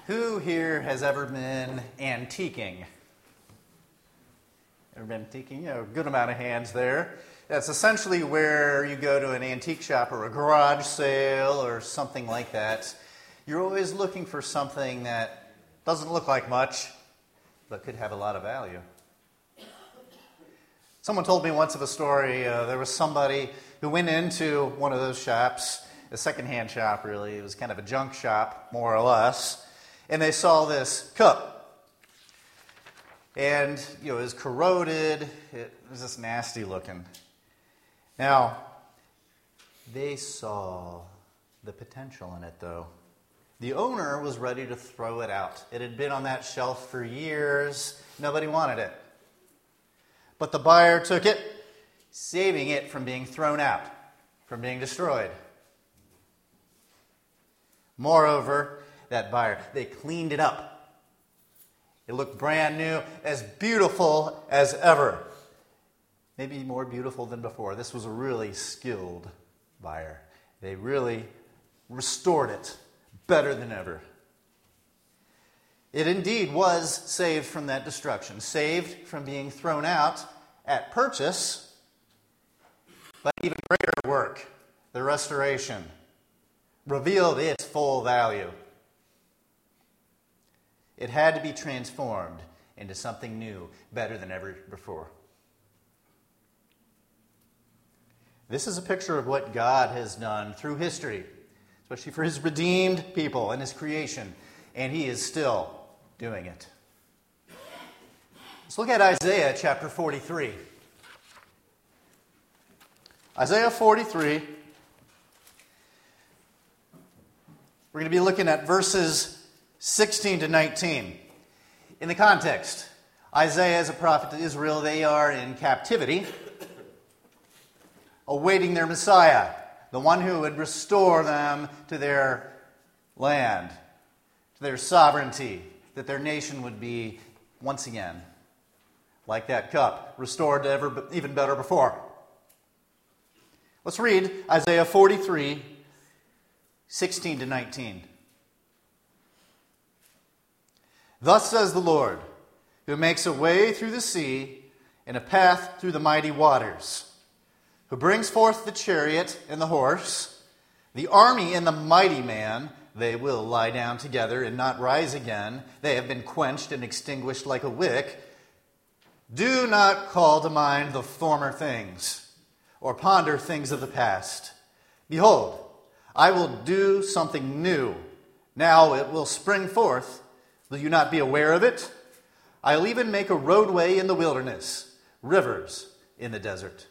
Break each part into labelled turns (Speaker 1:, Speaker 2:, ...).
Speaker 1: Who here has ever been antiquing? Ever been antiquing? A good amount of hands there. That's essentially where you go to an antique shop or a garage sale or something like that. You're always looking for something that doesn't look like much, but could have a lot of value. Someone told me once of a story. There was somebody who went into one of those shops, a secondhand shop really. It was kind of a junk shop, more or less. And they saw this cup. And, it was corroded. It was just nasty looking. Now, they saw the potential in it, though. The owner was ready to throw it out. It had been on that shelf for years. Nobody wanted it. But the buyer took it, saving it from being thrown out, from being destroyed. Moreover, that buyer, they cleaned it up. It looked brand new, as beautiful as ever. Maybe more beautiful than before. This was a really skilled buyer. They really restored it better than ever. It indeed was saved from that destruction, saved from being thrown out at purchase, but even greater work, the restoration, revealed its full value. It had to be transformed into something new, better than ever before. This is a picture of what God has done through history, especially for his redeemed people and his creation, and he is still doing it. Let's look at Isaiah chapter 43. Isaiah 43. We're going to be looking at verses 16 to 19. In the context, Isaiah is a prophet to Israel. They are in captivity, awaiting their Messiah, the one who would restore them to their land, to their sovereignty, that their nation would be once again, like that cup, restored to ever even better before. Let's read Isaiah 43, 16 to 19. Thus says the Lord, who makes a way through the sea and a path through the mighty waters, who brings forth the chariot and the horse, the army and the mighty man. They will lie down together and not rise again. They have been quenched and extinguished like a wick. Do not call to mind the former things, or ponder things of the past. Behold, I will do something new. Now it will spring forth. Will you not be aware of it? I'll even make a roadway in the wilderness, rivers in the desert.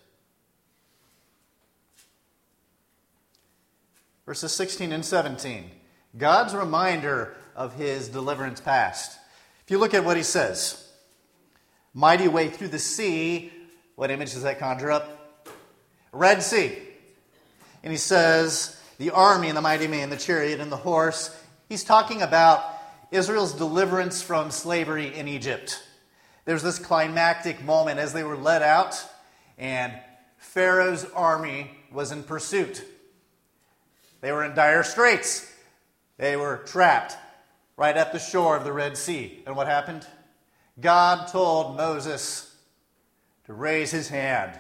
Speaker 1: Verses 16 and 17. God's reminder of his deliverance past. If you look at what he says, mighty way through the sea, what image does that conjure up? Red Sea. And he says, the army and the mighty man, the chariot and the horse. He's talking about Israel's deliverance from slavery in Egypt. There's this climactic moment as they were led out, and Pharaoh's army was in pursuit. They were in dire straits. They were trapped right at the shore of the Red Sea. And what happened? God told Moses to raise his hand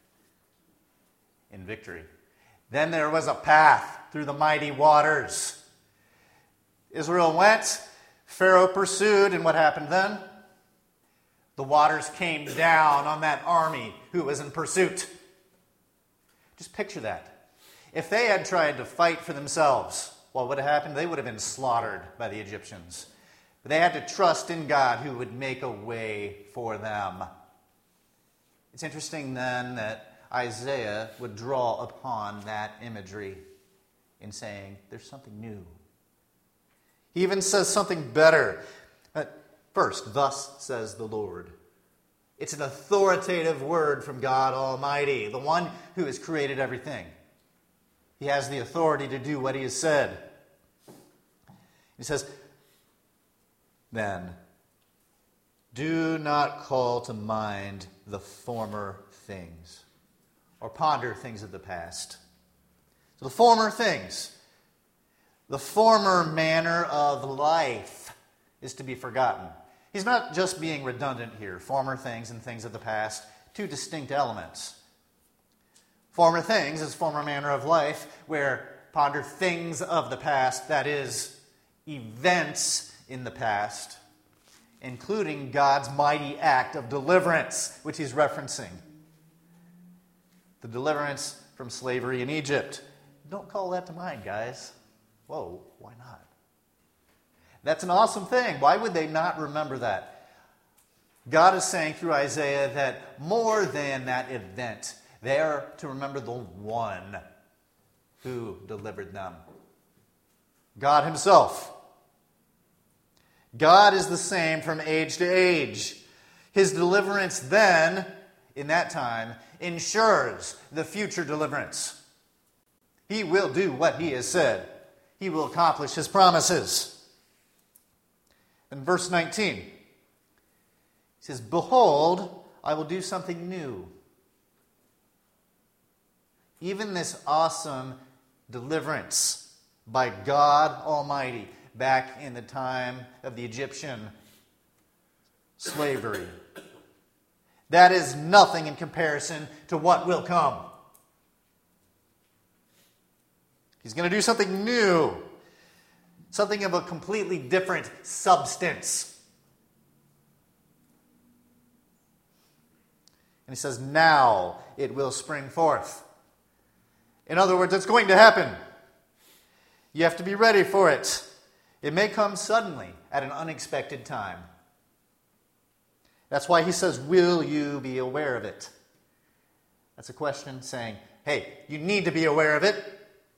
Speaker 1: in victory. Then there was a path through the mighty waters. Israel went, Pharaoh pursued, and what happened then? The waters came down on that army who was in pursuit. Just picture that. If they had tried to fight for themselves, what would have happened? They would have been slaughtered by the Egyptians. But they had to trust in God who would make a way for them. It's interesting then that Isaiah would draw upon that imagery in saying there's something new. He even says something better. First, thus says the Lord. It's an authoritative word from God Almighty, the one who has created everything. He has the authority to do what he has said. He says, then, do not call to mind the former things, or ponder things of the past. So the former things, The former manner of life is to be forgotten. He's not just being redundant here. Former things and things of the past, two distinct elements. Former things is former manner of life, where ponder things of the past, that is, events in the past, including God's mighty act of deliverance, which he's referencing. The deliverance from slavery in Egypt. Don't call that to mind, guys. Whoa, why not? That's an awesome thing. Why would they not remember that? God is saying through Isaiah that more than that event, they are to remember the one who delivered them. God himself. God is the same from age to age. His deliverance then, in that time, ensures the future deliverance. He will do what he has said. He will accomplish his promises. In verse 19, he says, "Behold, I will do something new." Even this awesome deliverance by God Almighty back in the time of the Egyptian slavery, that is nothing in comparison to what will come. He's going to do something new, something of a completely different substance. And he says, now it will spring forth. In other words, it's going to happen. You have to be ready for it. It may come suddenly at an unexpected time. That's why he says, will you be aware of it? That's a question saying, hey, you need to be aware of it.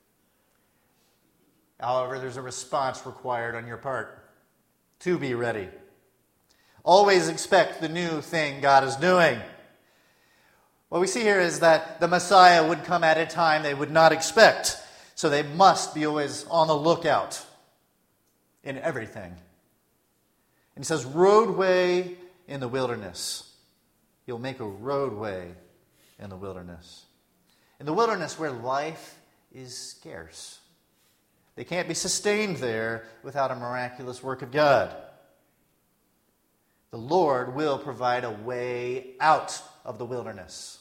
Speaker 1: However, there's a response required on your part to be ready. Always expect the new thing God is doing. What we see here is that the Messiah would come at a time they would not expect, so they must be always on the lookout in everything. And he says, roadway in the wilderness. He'll make a roadway in the wilderness. In the wilderness where life is scarce. They can't be sustained there without a miraculous work of God. The Lord will provide a way out of the wilderness.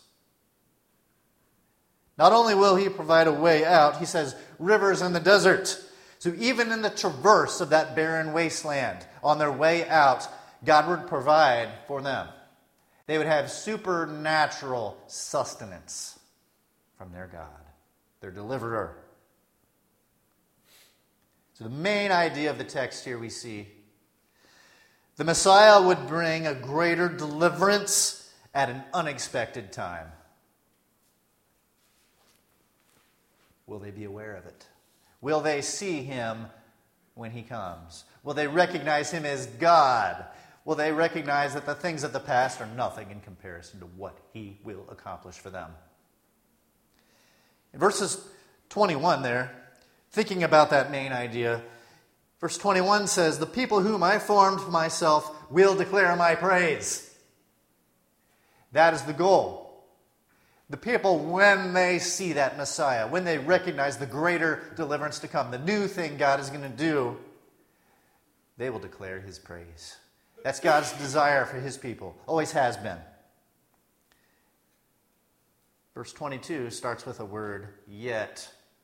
Speaker 1: Not only will he provide a way out, he says, rivers in the desert. So even in the traverse of that barren wasteland, on their way out, God would provide for them. They would have supernatural sustenance from their God, their deliverer. So the main idea of the text here we see, the Messiah would bring a greater deliverance at an unexpected time. Will they be aware of it? Will they see him when he comes? Will they recognize him as God? Will they recognize that the things of the past are nothing in comparison to what he will accomplish for them? In verses 21 there, thinking about that main idea, verse 21 says, the people whom I formed for myself will declare my praise. That is the goal. The people, when they see that Messiah, when they recognize the greater deliverance to come, the new thing God is going to do, they will declare his praise. That's God's desire for his people. Always has been. Verse 22 starts with a word, yet.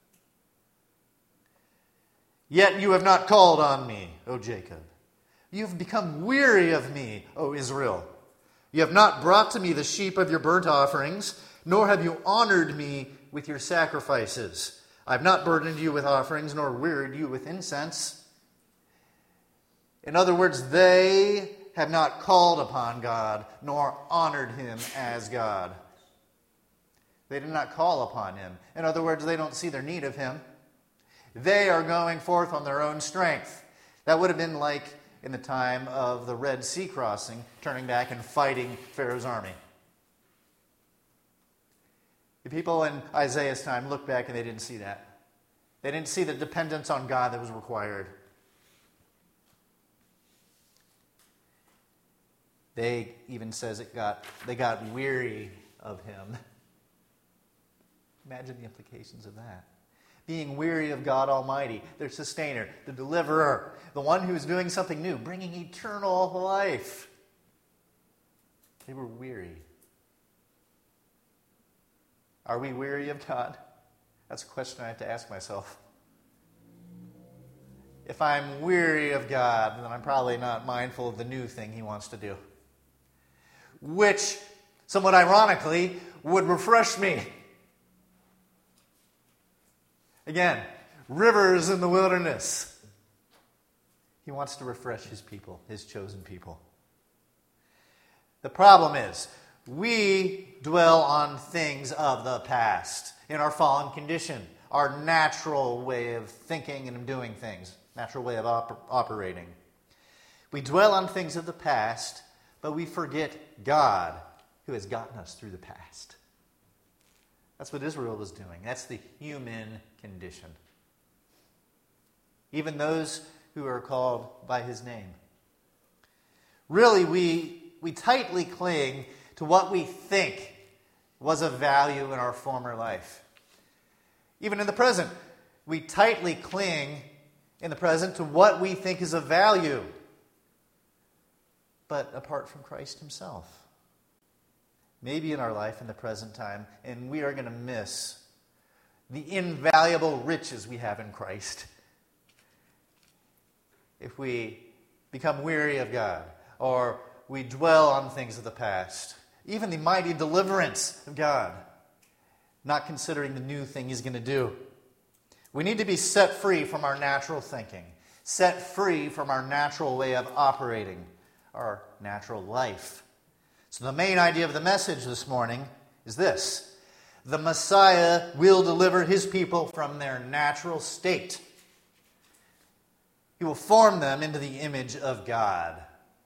Speaker 1: Yet you have not called on me, O Jacob. You have become weary of me, O Israel. You have not brought to me the sheep of your burnt offerings, nor have you honored me with your sacrifices. I have not burdened you with offerings, nor wearied you with incense. In other words, they have not called upon God, nor honored him as God. They did not call upon him. In other words, they don't see their need of him. They are going forth on their own strength. That would have been like in the time of the Red Sea crossing, turning back and fighting Pharaoh's army. The people in Isaiah's time looked back and they didn't see that. They didn't see the dependence on God that was required. They even says they got weary of him. Imagine the implications of that. being weary of God Almighty, their sustainer, the deliverer, the one who is doing something new, bringing eternal life. They were weary. Are we weary of God? That's a question I have to ask myself. If I'm weary of God, then I'm probably not mindful of the new thing He wants to do, which, somewhat ironically, would refresh me. Again, rivers in the wilderness. He wants to refresh His people, His chosen people. The problem is, we dwell on things of the past in our fallen condition, our natural way of thinking and doing things, natural way of operating. We dwell on things of the past, but we forget God, who has gotten us through the past. That's what Israel was doing. That's the human condition. Even those who are called by His name. Really, we tightly cling to what we think was of value in our former life. Even in the present, we tightly cling in the present to what we think is of value, but apart from Christ Himself. Maybe in our life in the present time, and we are going to miss the invaluable riches we have in Christ if we become weary of God, or we dwell on things of the past, even the mighty deliverance of God, not considering the new thing He's going to do. We need to be set free from our natural thinking, set free from our natural way of operating, our natural life. So the main idea of the message this morning is this: the Messiah will deliver His people from their natural state. He will form them into the image of God.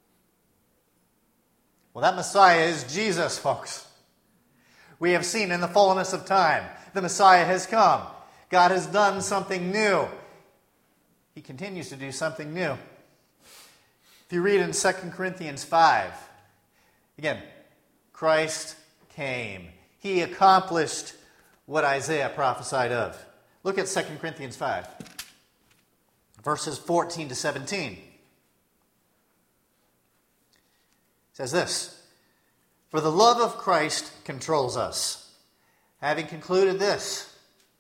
Speaker 1: Well, that Messiah is Jesus, folks. We have seen in the fullness of time, the Messiah has come. God has done something new. He continues to do something new. If you read in 2 Corinthians 5, again, Christ came. He accomplished what Isaiah prophesied of. Look at 2 Corinthians 5, verses 14 to 17. It says this: "For the love of Christ controls us, having concluded this: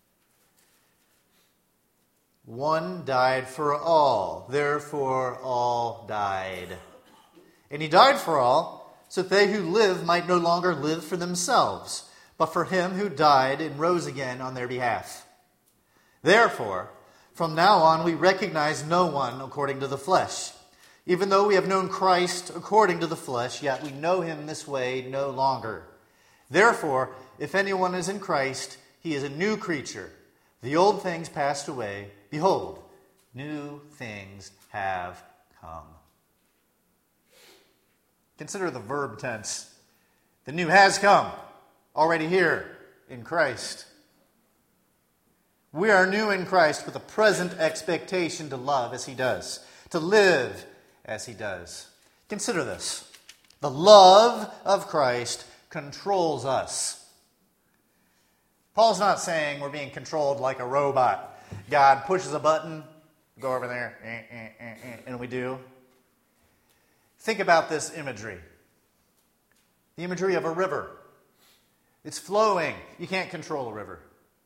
Speaker 1: one died for all, therefore all died. And He died for all, so that they who live might no longer live for themselves, but for Him who died and rose again on their behalf. Therefore, from now on we recognize no one according to the flesh. Even though we have known Christ according to the flesh, yet we know Him this way no longer. Therefore, if anyone is in Christ, he is a new creature. The old things passed away. Behold, new things have come." Consider the verb tense. The new has come, already here in Christ. We are new in Christ with a present expectation to love as He does, to live as He does. Consider this. The love of Christ controls us. Paul's not saying we're being controlled like a robot. God pushes a button, go over there, and we do. Think about this imagery. The imagery of a river. It's flowing. You can't control a river.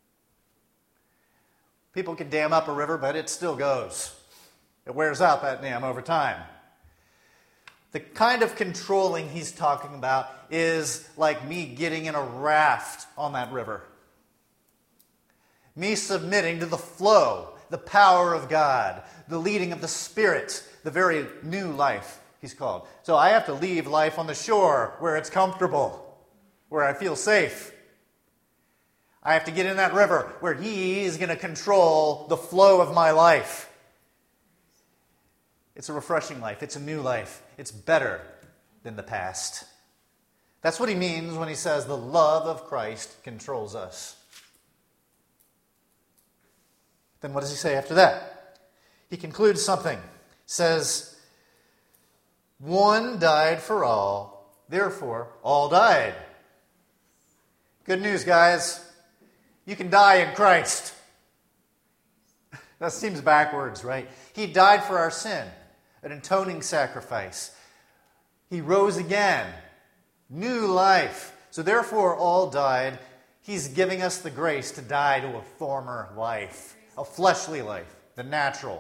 Speaker 1: People can dam up a river, but it still goes. It wears out, that dam, over time. The kind of controlling he's talking about is like me getting in a raft on that river. Me submitting to the flow, the power of God, the leading of the Spirit, the very new life He's called. So I have to leave life on the shore where it's comfortable, where I feel safe. I have to get in that river where He is going to control the flow of my life. It's a refreshing life. It's a new life. It's better than the past. That's what he means when he says the love of Christ controls us. Then what does he say after that? He concludes something. He says, one died for all, therefore all died. Good news, guys. You can die in Christ. That seems backwards, right? He died for our sin, an atoning sacrifice. He rose again, new life. So therefore all died. He's giving us the grace to die to a former life, a fleshly life, the natural.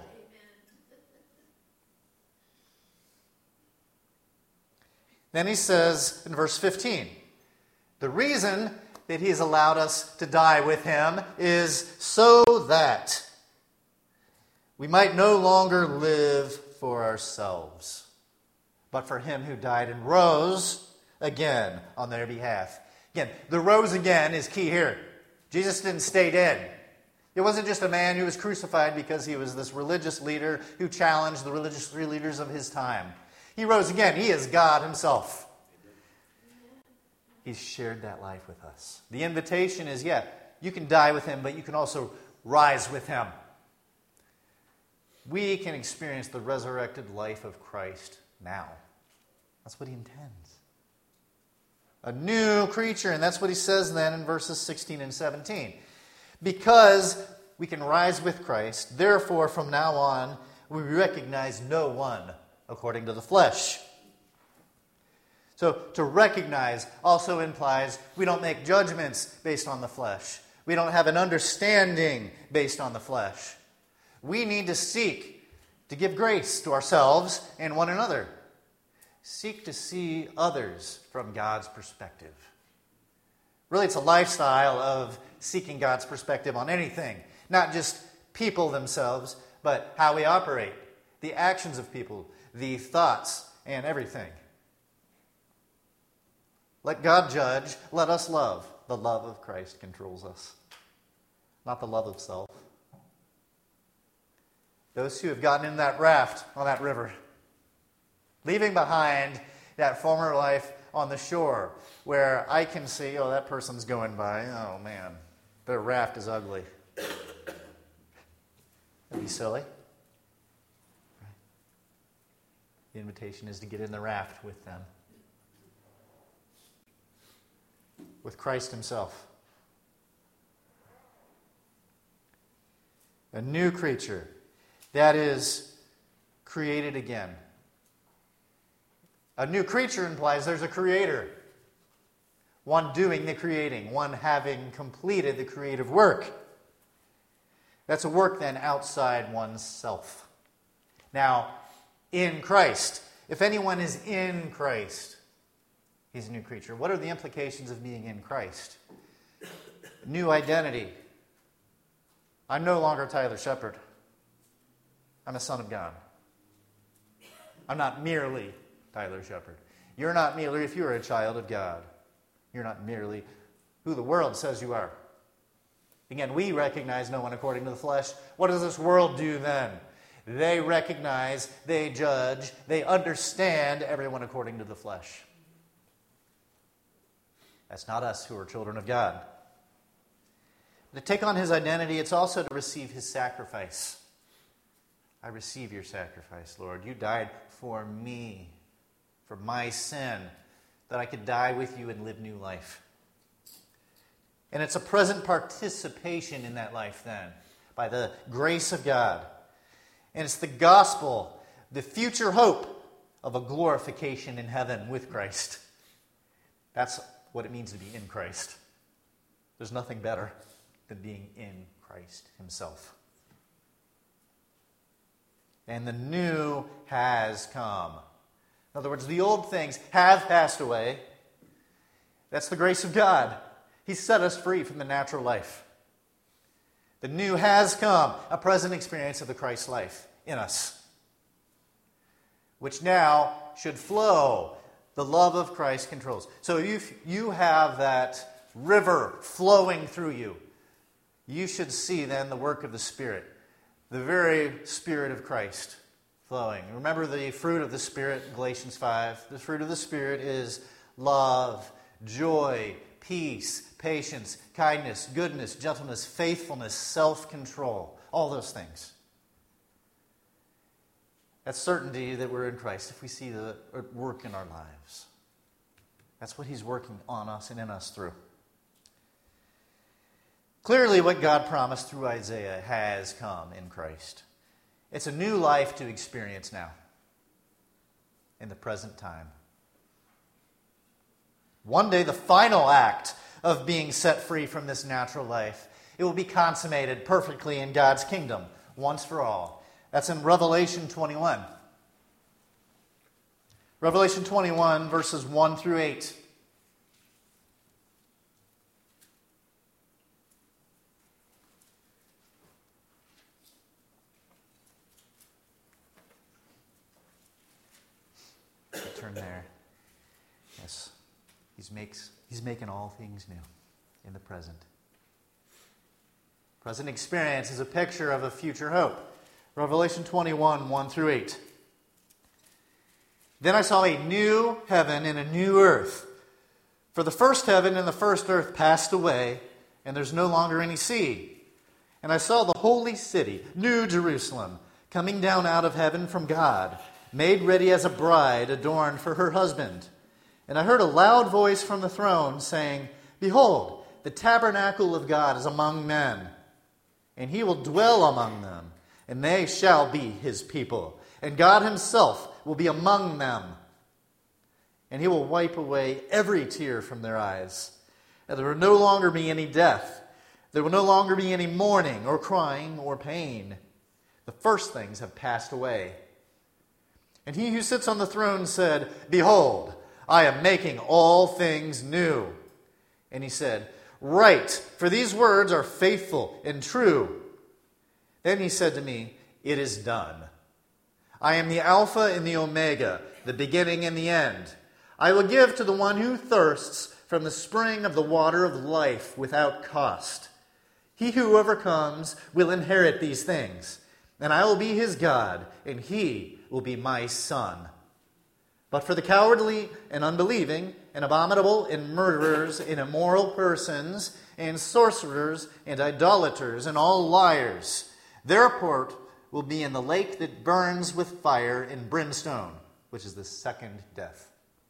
Speaker 1: Then he says in verse 15, the reason that he has allowed us to die with him is so that we might no longer live for ourselves, but for him who died and rose again on their behalf. Again, the rose again is key here. Jesus didn't stay dead. It wasn't just a man who was crucified because he was this religious leader who challenged the religious leaders of his time. He rose again. He is God himself. He's shared that life with us. The invitation is, you can die with him, but you can also rise with him. We can experience the resurrected life of Christ now. That's what he intends. A new creature, and that's what he says then in verses 16 and 17. Because we can rise with Christ, therefore from now on we recognize no one according to the flesh. So to recognize also implies we don't make judgments based on the flesh. We don't have an understanding based on the flesh. We need to seek to give grace to ourselves and one another. Seek to see others from God's perspective. Really, it's a lifestyle of seeking God's perspective on anything. Not just people themselves, but how we operate, the actions of people, the thoughts, and everything. Let God judge. Let us love. The love of Christ controls us, not the love of self. Those who have gotten in that raft on that river, leaving behind that former life on the shore where I can see, that person's going by. Oh, man, their raft is ugly. That'd be silly. The invitation is to get in the raft with them. With Christ himself. A new creature that is created again. A new creature implies there's a creator. One doing the creating. One having completed the creative work. That's a work then outside oneself. Now, in Christ. If anyone is in Christ, he's a new creature. What are the implications of being in Christ? New identity. I'm no longer Tyler Shepard. I'm a son of God. I'm not merely Tyler Shepard. You're not merely, if you're a child of God, you're not merely who the world says you are. Again, we recognize no one according to the flesh. What does this world do then? They recognize, they judge, they understand everyone according to the flesh. That's not us who are children of God. To take on his identity, it's also to receive his sacrifice. I receive your sacrifice, Lord. You died for me, for my sin, that I could die with you and live new life. And it's a present participation in that life then, by the grace of God. And it's the gospel, the future hope of a glorification in heaven with Christ. That's what it means to be in Christ. There's nothing better than being in Christ himself. And the new has come. In other words, the old things have passed away. That's the grace of God. He set us free from the natural life. The new has come, a present experience of the Christ life in us, which now should flow. The love of Christ controls. So if you have that river flowing through you, you should see then the work of the Spirit, the very Spirit of Christ flowing. Remember the fruit of the Spirit in Galatians 5. The fruit of the Spirit is love, joy, peace, patience, kindness, goodness, gentleness, faithfulness, self-control. All those things. That's certainty that we're in Christ if we see the work in our lives. That's what he's working on us and in us through. Clearly, what God promised through Isaiah has come in Christ. It's a new life to experience now, in the present time. One day, the final act of being set free from this natural life, it will be consummated perfectly in God's kingdom, once for all. That's in Revelation 21. Revelation 21, verses 1 through 8. Turn there. Yes. He's making all things new in the present. Present experience is a picture of a future hope. Revelation 21, 1 through 8. Then I saw a new heaven and a new earth. For the first heaven and the first earth passed away, and there's no longer any sea. And I saw the holy city, New Jerusalem, coming down out of heaven from God, made ready as a bride adorned for her husband. And I heard a loud voice from the throne saying, Behold, the tabernacle of God is among men, and he will dwell among them, and they shall be his people. And God himself will be among them, and he will wipe away every tear from their eyes. And there will no longer be any death. There will no longer be any mourning or crying or pain. The first things have passed away. And he who sits on the throne said, Behold, I am making all things new. And he said, Write, for these words are faithful and true. Then he said to me, It is done. I am the Alpha and the Omega, the beginning and the end. I will give to the one who thirsts from the spring of the water of life without cost. He who overcomes will inherit these things, and I will be his God, and he will be my son. But for the cowardly and unbelieving and abominable and murderers and immoral persons and sorcerers and idolaters and all liars, their part will be in the lake that burns with fire and brimstone, which is the second death.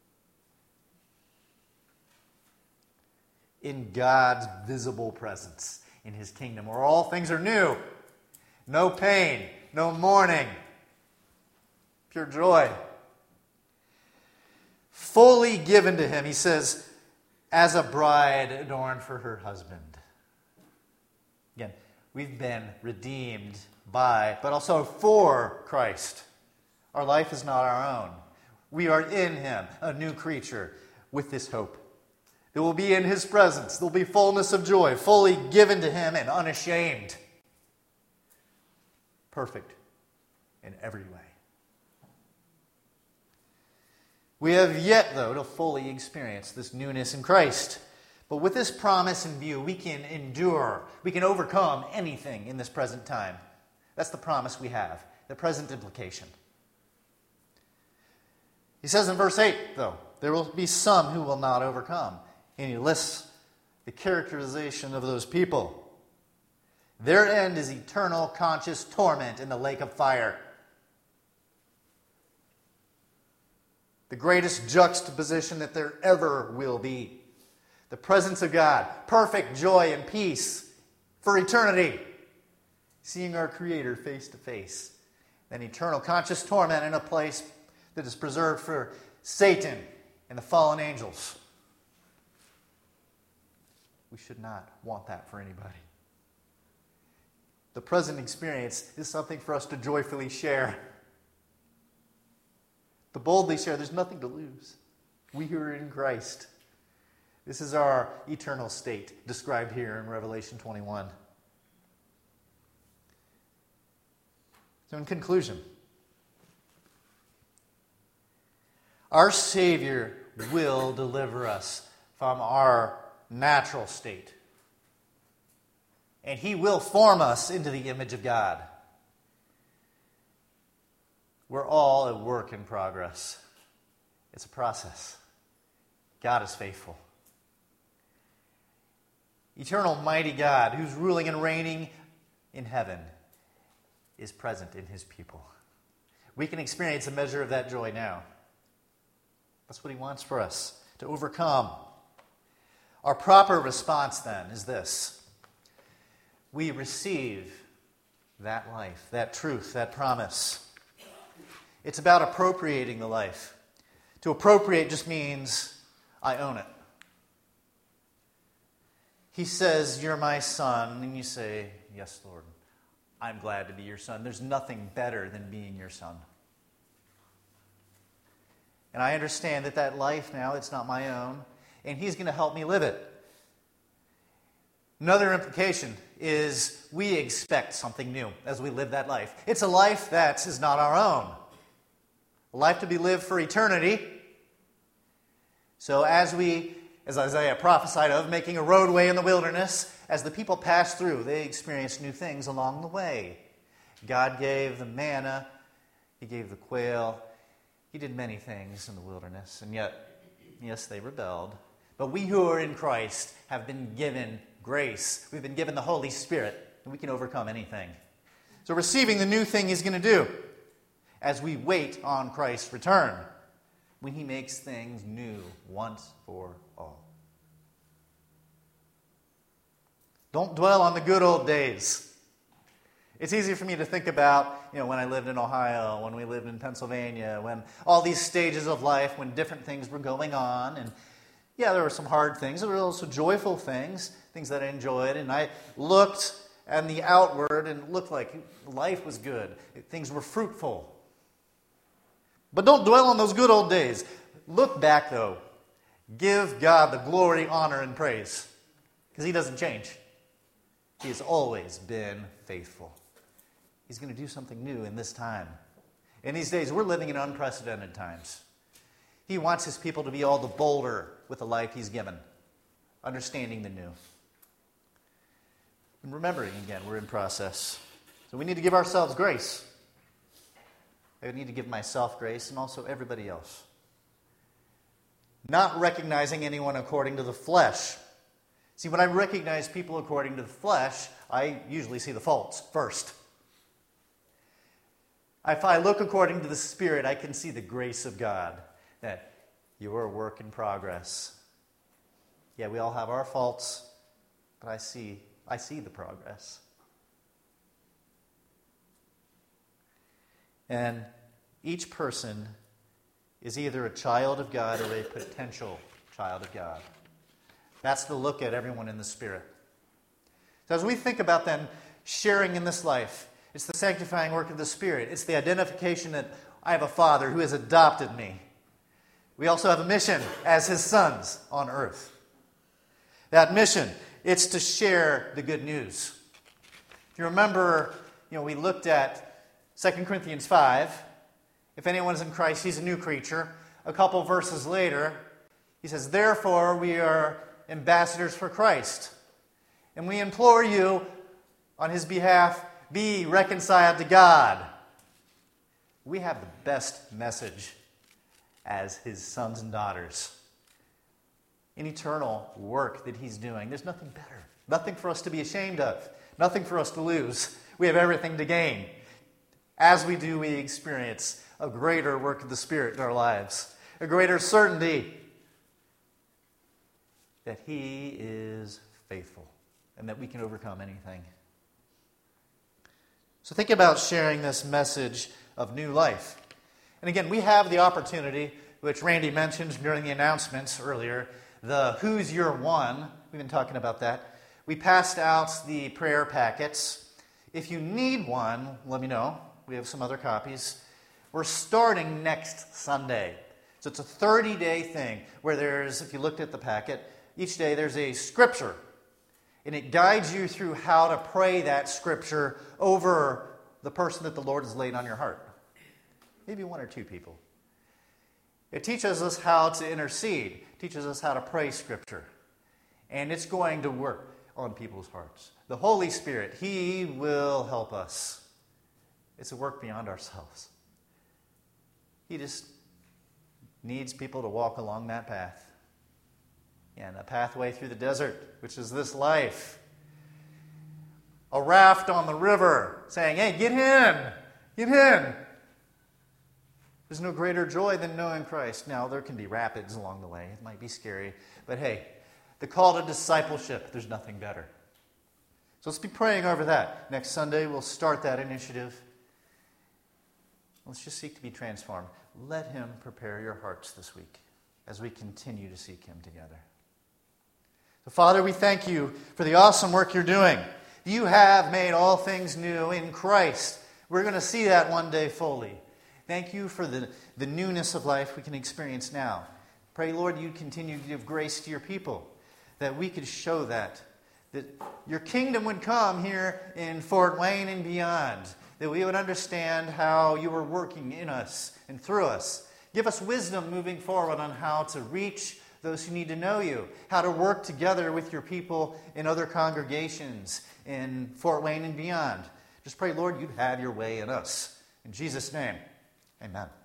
Speaker 1: In God's visible presence, in his kingdom, where all things are new, no pain, no mourning, pure joy. Fully given to him, he says, as a bride adorned for her husband. Again, we've been redeemed by, but also for Christ. Our life is not our own. We are in him, a new creature, with this hope. It will be in his presence. There will be fullness of joy, fully given to him and unashamed. Perfect in every way. We have yet, though, to fully experience this newness in Christ. But with this promise in view, we can endure. We can overcome anything in this present time. That's the promise we have, the present implication. He says in verse 8, though, there will be some who will not overcome. And he lists the characterization of those people. Their end is eternal conscious torment in the lake of fire. The greatest juxtaposition that there ever will be. The presence of God, perfect joy and peace for eternity. Seeing our Creator face to face. Then eternal conscious torment in a place that is preserved for Satan and the fallen angels. We should not want that for anybody. The present experience is something for us to joyfully share. To boldly share. There's nothing to lose. We who are in Christ. This is our eternal state described here in Revelation 21. So in conclusion, our Savior will deliver us from our natural state. And he will form us into the image of God. We're all a work in progress. It's a process. God is faithful. Eternal mighty God, who's ruling and reigning in heaven, is present in his people. We can experience a measure of that joy now. That's what he wants for us, to overcome. Our proper response then is this. we receive that life, that truth, that promise. It's about appropriating the life. To appropriate just means I own it. He says, "You're my son," and you say, "Yes, Lord, I'm glad to be your son." There's nothing better than being your son. And I understand that life now, it's not my own, and He's going to help me live it. Another implication is we expect something new as we live that life. It's a life that is not our own. A life to be lived for eternity. So as Isaiah prophesied of, making a roadway in the wilderness, as the people passed through, they experienced new things along the way. God gave the manna, He gave the quail, He did many things in the wilderness, and yet, yes, they rebelled. But we who are in Christ have been given grace. We've been given the Holy Spirit, and we can overcome anything. So receiving the new thing He's going to do as we wait on Christ's return, when He makes things new once for all. Don't dwell on the good old days. It's easy for me to think about, when I lived in Ohio, when we lived in Pennsylvania, when all these stages of life, when different things were going on. And yeah, there were some hard things. There were also joyful things that I enjoyed. And I looked at the outward and it looked like life was good. Things were fruitful. But don't dwell on those good old days. Look back, though. Give God the glory, honor, and praise. Because He doesn't change. He has always been faithful. He's going to do something new in this time. In these days, we're living in unprecedented times. He wants His people to be all the bolder with the life He's given, understanding the new. And remembering, again, we're in process. So we need to give ourselves grace. I need to give myself grace and also everybody else. Not recognizing anyone according to the flesh. See, when I recognize people according to the flesh, I usually see the faults first. If I look according to the Spirit, I can see the grace of God, that you're a work in progress. Yeah, we all have our faults, but I see the progress. And each person is either a child of God or a potential child of God. That's the look at everyone in the Spirit. So as we think about then sharing in this life, it's the sanctifying work of the Spirit. It's the identification that I have a Father who has adopted me. We also have a mission as His sons on earth. That mission, it's to share the good news. If you remember, we looked at 2 Corinthians 5. If anyone is in Christ, he's a new creature. A couple verses later, he says, "Therefore we are ambassadors for Christ. And we implore you on His behalf, be reconciled to God." We have the best message as His sons and daughters. An eternal work that He's doing. There's nothing better. Nothing for us to be ashamed of. Nothing for us to lose. We have everything to gain. As we do, we experience a greater work of the Spirit in our lives. A greater certainty that He is faithful and that we can overcome anything. So think about sharing this message of new life. And again, we have the opportunity, which Randy mentioned during the announcements earlier, the Who's Your One. We've been talking about that. We passed out the prayer packets. If you need one, let me know. We have some other copies. We're starting next Sunday. So it's a 30-day thing where there's, if you looked at the packet, each day there's a scripture. And it guides you through how to pray that scripture over the person that the Lord has laid on your heart. Maybe one or two people. It teaches us how to intercede. Teaches us how to pray scripture. And it's going to work on people's hearts. The Holy Spirit, He will help us. It's a work beyond ourselves. He just needs people to walk along that path. And a pathway through the desert, which is this life. A raft on the river saying, "Hey, get in! Get in!" There's no greater joy than knowing Christ. Now, there can be rapids along the way. It might be scary. But hey, the call to discipleship, there's nothing better. So let's be praying over that. Next Sunday, we'll start that initiative. Let's just seek to be transformed. Let him prepare your hearts this week as we continue to seek him together. So, Father, we thank you for the awesome work you're doing. You have made all things new in Christ. We're going to see that one day fully. Thank you for the newness of life we can experience now. Pray, Lord, you'd continue to give grace to your people, that we could show that your kingdom would come here in Fort Wayne and beyond, that we would understand how you are working in us and through us. Give us wisdom moving forward on how to reach those who need to know you, how to work together with your people in other congregations in Fort Wayne and beyond. Just pray, Lord, you'd have your way in us. In Jesus' name, amen.